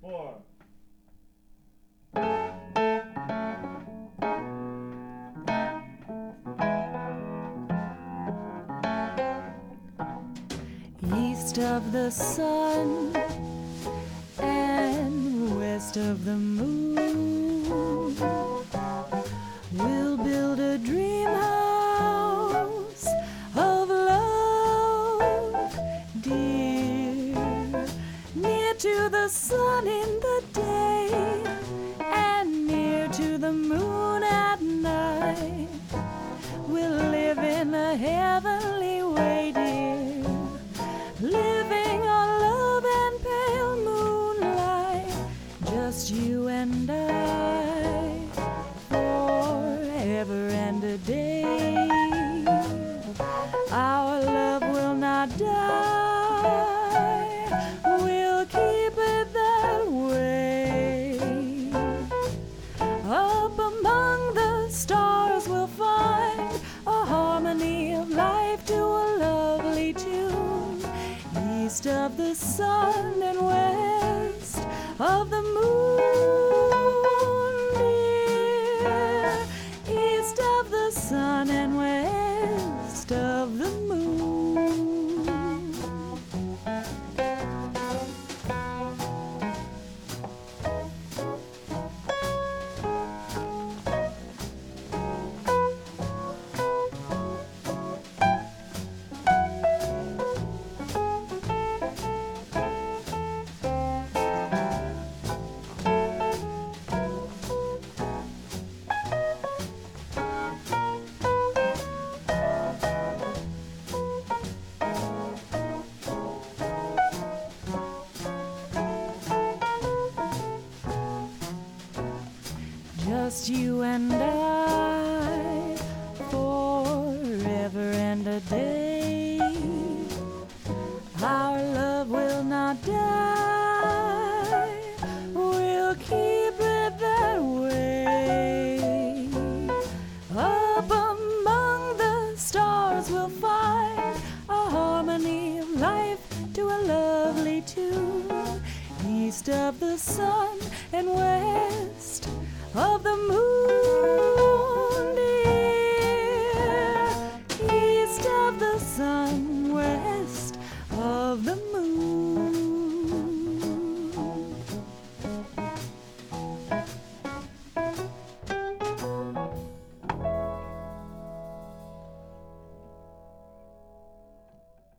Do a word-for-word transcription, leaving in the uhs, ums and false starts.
four. East of the sun and west of the moon, we'll build a dream house of love, dear, near to the sun in the day and near to the moon at night. We'll live in a heavenly way, dear, living on love and pale moonlight, just you and I, forever and a day. Our love will not die, we'll keep it that way. Up among the stars we'll find a harmony of life to a lovely tune. East of the sun and west of the moon, dear. East of the sun and west of the moon. Just you and I, forever and a day. Our love will not die, we'll keep it that way. Up among the stars we'll find a harmony of life to a lovely tune. East of the sun and west of the moon.